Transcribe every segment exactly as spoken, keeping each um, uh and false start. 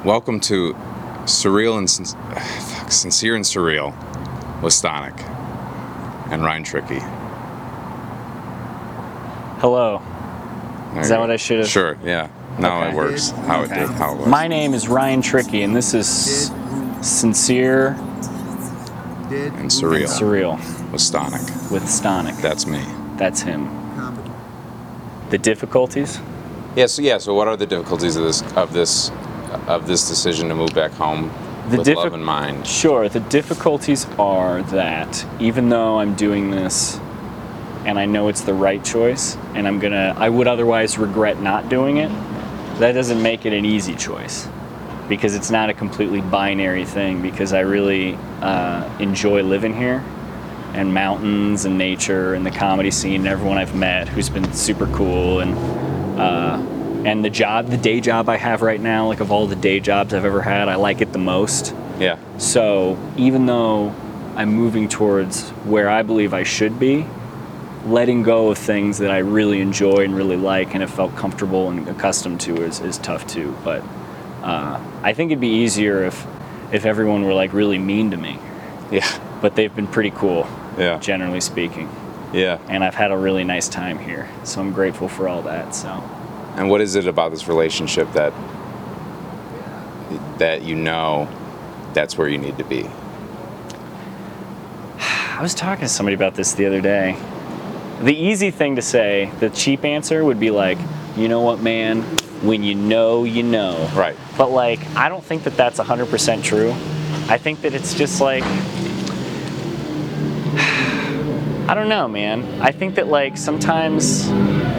Welcome to Surreal and Sin- fuck, Sincere and Surreal with Stonic and Ryan Tricky. Hello. There Is you that go. what I should have? Sure, yeah. No, Okay. it works. How it Okay. did, how it works. My name is Ryan Tricky, and this is Sincere and Surreal and Surreal with Stonic. with Stonic. That's me. That's him. The difficulties? Yeah. So yeah. So what are the difficulties of this of this of this decision to move back home The with diffi- love in mind? Sure. The difficulties are that even though I'm doing this and I know it's the right choice, and I'm gonna, I would otherwise regret not doing it, that doesn't make it an easy choice, because it's not a completely binary thing, because I really uh, enjoy living here, and mountains and nature and the comedy scene and everyone I've met who's been super cool, and uh, and the job, the day job I have right now, like of all the day jobs I've ever had, I like it the most. Yeah. So even though I'm moving towards where I believe I should be, letting go of things that I really enjoy and really like and have felt comfortable and accustomed to is, is tough too. But uh, I think it'd be easier if if everyone were like really mean to me. Yeah. But they've been pretty cool, Yeah. generally speaking. Yeah. And I've had a really nice time here. So I'm grateful for all that. So And what is it about this relationship that that you know that's where you need to be? I was talking to somebody about this the other day. The easy thing to say, the cheap answer would be like, you know what, man, when you know, you know. Right. But like, I don't think that that's one hundred percent true. I think that it's just like, I don't know, man. I think that like sometimes,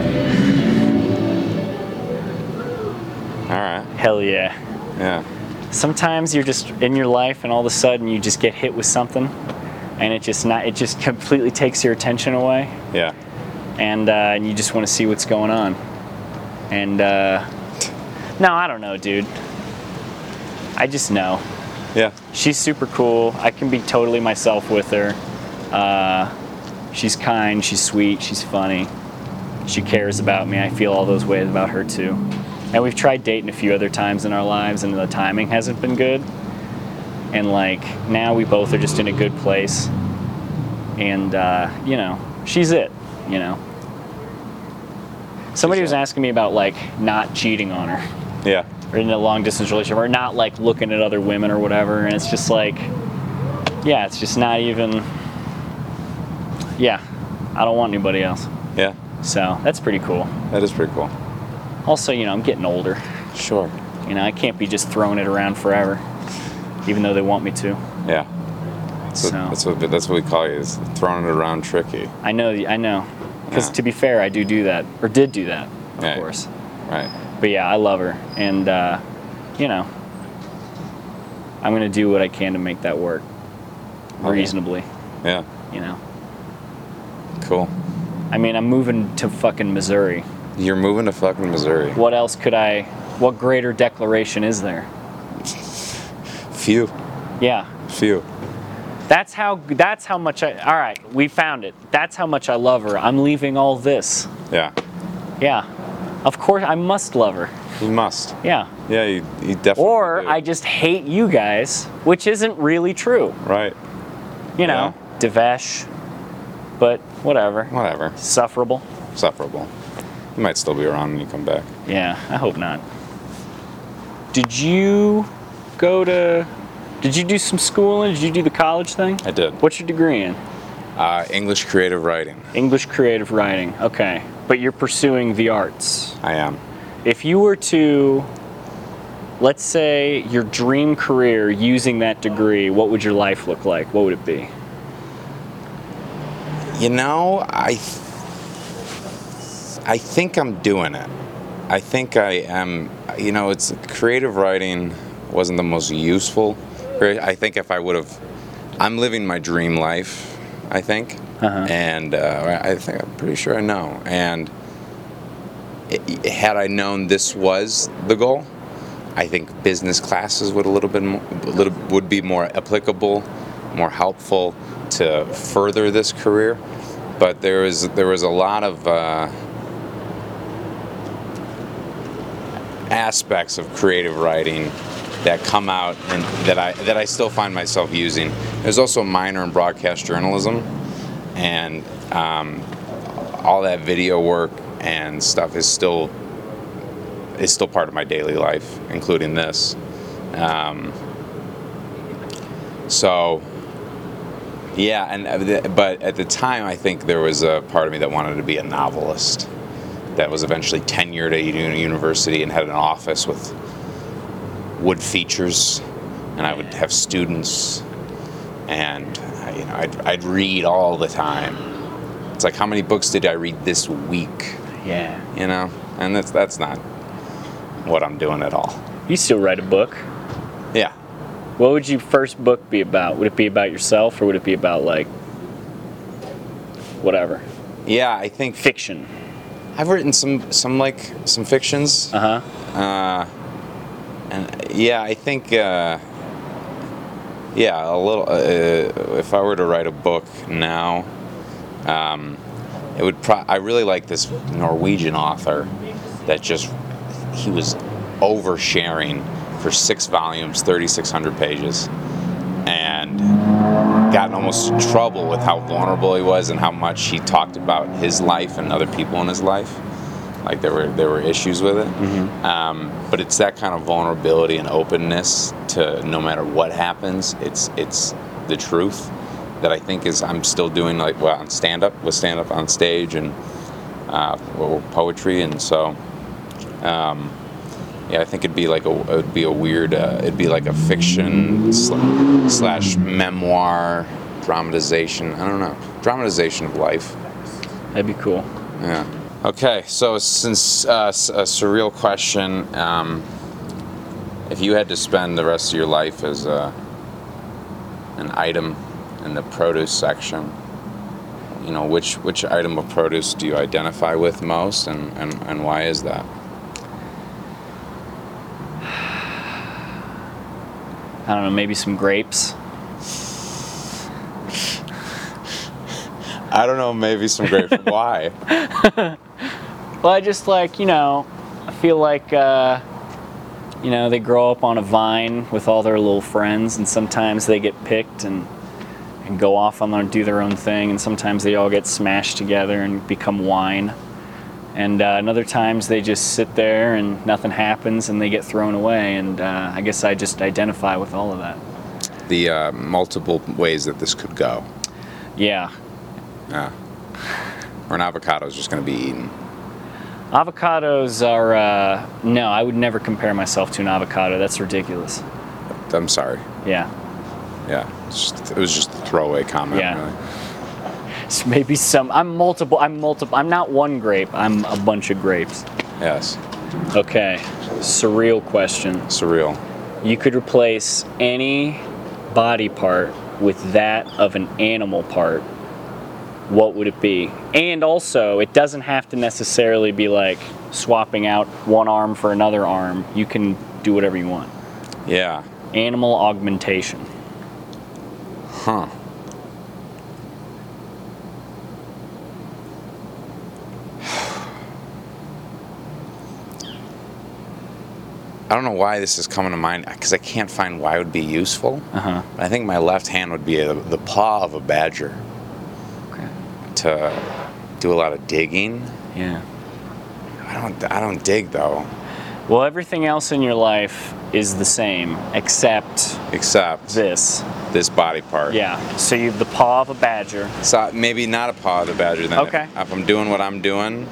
All right. hell yeah. Yeah. Sometimes you're just in your life and all of a sudden you just get hit with something and it just not, it just completely takes your attention away. Yeah. And, uh, and you just want to see what's going on. And uh, no, I don't know, dude. I just know. Yeah. She's super cool. I can be totally myself with her. Uh, she's kind, she's sweet, she's funny. She cares about me. I feel all those ways about her too. And we've tried dating a few other times in our lives and the timing hasn't been good. And like now we both are just in a good place. And uh, you know, she's it, you know. Somebody was asking me about like not cheating on her. Yeah. Or in a long distance relationship, or not like looking at other women or whatever, and it's just like, yeah, it's just not even, yeah, I don't want anybody else. Yeah. So that's pretty cool. That is pretty cool. Also, you know, I'm getting older. Sure. You know, I can't be just throwing it around forever, even though they want me to. Yeah. That's, So. what, that's what that's what we call you, is throwing it around tricky. I know, I know. Because Yeah. to be fair, I do do that, or did do that, of Yeah. course. Right. But yeah, I love her, and uh, you know, I'm gonna do what I can to make that work Okay. reasonably. Yeah. You know. Cool. I mean, I'm moving to fucking Missouri. You're moving to fucking Missouri. What else could I, what greater declaration is there? Few. Yeah. Few. That's how, that's how much I, all right, we found it. That's how much I love her. I'm leaving all this. Yeah. Yeah. Of course, I must love her. You must. Yeah. Yeah, you, you definitely Or do. I just hate you guys, which isn't really true. Right. You know, Devesh, but whatever. Whatever. Sufferable. Sufferable. You might still be around when you come back. Yeah, I hope not. Did you go to, did you do some schooling? Did you do the college thing? I did. What's your degree in? Uh, English creative writing. English creative writing. Okay. But you're pursuing the arts. I am. If you were to, let's say, your dream career using that degree, what would your life look like? What would it be? You know, I th- I think I'm doing it. I think I am. You know, it's creative writing wasn't the most useful. I think if I would have, I'm living my dream life. I think, Uh-huh. and uh, I think I'm pretty sure I know. And it, had I known this was the goal, I think business classes would a little bit more, little, would be more applicable, more helpful to further this career. But there was there was a lot of uh, aspects of creative writing that come out and that I that I still find myself using. There's also a minor in broadcast journalism, and um, all that video work and stuff is still is still part of my daily life, including this. Um, so, yeah, and but at the time, I think there was a part of me that wanted to be a novelist. That was eventually tenured at a university and had an office with wood features, and I would have students, and you know, I'd I'd read all the time. It's like, how many books did I read this week? Yeah. You know, and that's that's not what I'm doing at all. You still write a book. Yeah. What would your first book be about? Would it be about yourself, or would it be about, like, whatever? Yeah, I think Fiction. I've written some some like some fictions. Uh-huh. Uh And yeah, I think, uh, yeah, a little. Uh, if I were to write a book now, um, it would. Pro- I really like this Norwegian author that just he was oversharing for six volumes, thirty-six hundred pages, and got in almost trouble with how vulnerable he was and how much he talked about his life and other people in his life. Like there were there were issues with it, Mm-hmm. um, but it's that kind of vulnerability and openness to no matter what happens, it's it's the truth that I think is I'm still doing, like, well, on stand up with stand up on stage and uh, or poetry, and so um, yeah, I think it'd be like a it'd be a weird uh, it'd be like a fiction sl- slash memoir dramatization. I don't know, dramatization of life. That'd be cool. Yeah. Okay, so since uh, a surreal question, um, if you had to spend the rest of your life as a, an item in the produce section, you know, which which item of produce do you identify with most, and, and, and why is that? I don't know, maybe some grapes. I don't know, maybe some grapes. Why? Well, I just like, you know, I feel like, uh, you know, they grow up on a vine with all their little friends, and sometimes they get picked and and go off on their, do their own thing, and sometimes they all get smashed together and become wine. And uh, and other times they just sit there and nothing happens and they get thrown away, and uh, I guess I just identify with all of that. The uh, multiple ways that this could go. Yeah. Yeah. Or an avocado is just going to be eaten. Avocados are, uh, no, I would never compare myself to an avocado. That's ridiculous. I'm sorry. Yeah. Yeah. It's just, it was just a throwaway comment. Yeah. Really. So maybe some, I'm multiple, I'm multiple, I'm not one grape, I'm a bunch of grapes. Yes. Okay, surreal question. Surreal. You could replace any body part with that of an animal part. What would it be? And also, it doesn't have to necessarily be like swapping out one arm for another arm. You can do whatever you want. Yeah. Animal augmentation. Huh. I don't know why this is coming to mind, because I can't find why it would be useful. Uh-huh. But I think my left hand would be a, the paw of a badger. Okay. To do a lot of digging. Yeah. I don't. I don't dig though. Well, everything else in your life is the same, except Except this. this body part. Yeah. So you have the paw of a badger. So maybe not a paw of the badger then. Okay. If, if I'm doing what I'm doing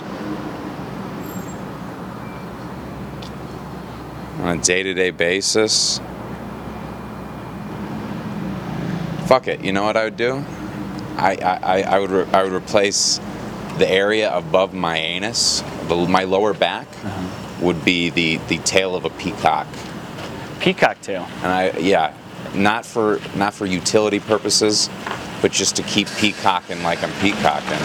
on a day-to-day basis, fuck it. You know what I would do? I I, I would re- I would replace the area above my anus, the, my lower back, uh-huh. would be the, the tail of a peacock. Peacock tail. And I yeah, not for not for utility purposes, but just to keep peacocking like I'm peacocking.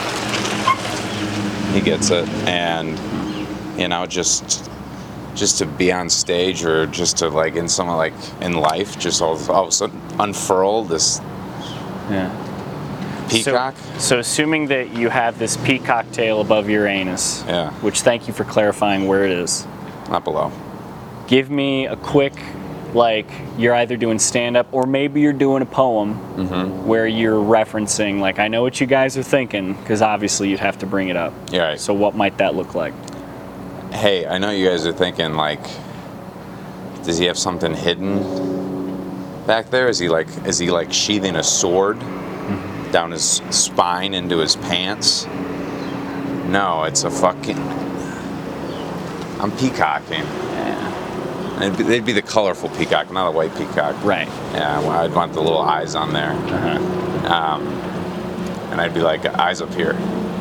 He gets it, and you know, just just to be on stage or just to like in some like in life, just all, all of a sudden unfurl this. Yeah. Peacock? So, so assuming that you have this peacock tail above your anus, Yeah. which thank you for clarifying where it is. Not below. Give me a quick like you're either doing stand-up or maybe you're doing a poem Mm-hmm. where you're referencing, like, I know what you guys are thinking, because obviously you'd have to bring it up. Yeah, right. So what might that look like? Hey, I know you guys are thinking, like, does he have something hidden back there? Is he like, is he like sheathing a sword down his spine into his pants? No, it's a fucking. I'm peacocking. Yeah. It'd be, they'd be the colorful peacock, not a white peacock. Right. Yeah, well, I'd want the little eyes on there, Uh-huh. um, and I'd be like, eyes up here.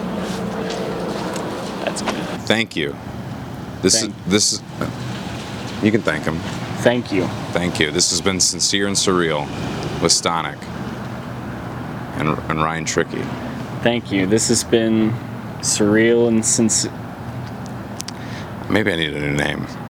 That's good. Thank you. This Thank- is this is. You can thank him. Thank you. Thank you. This has been Sincere and Surreal with Stonic and, and Ryan Tricky. Thank you. This has been surreal and sincere. Maybe I need a new name.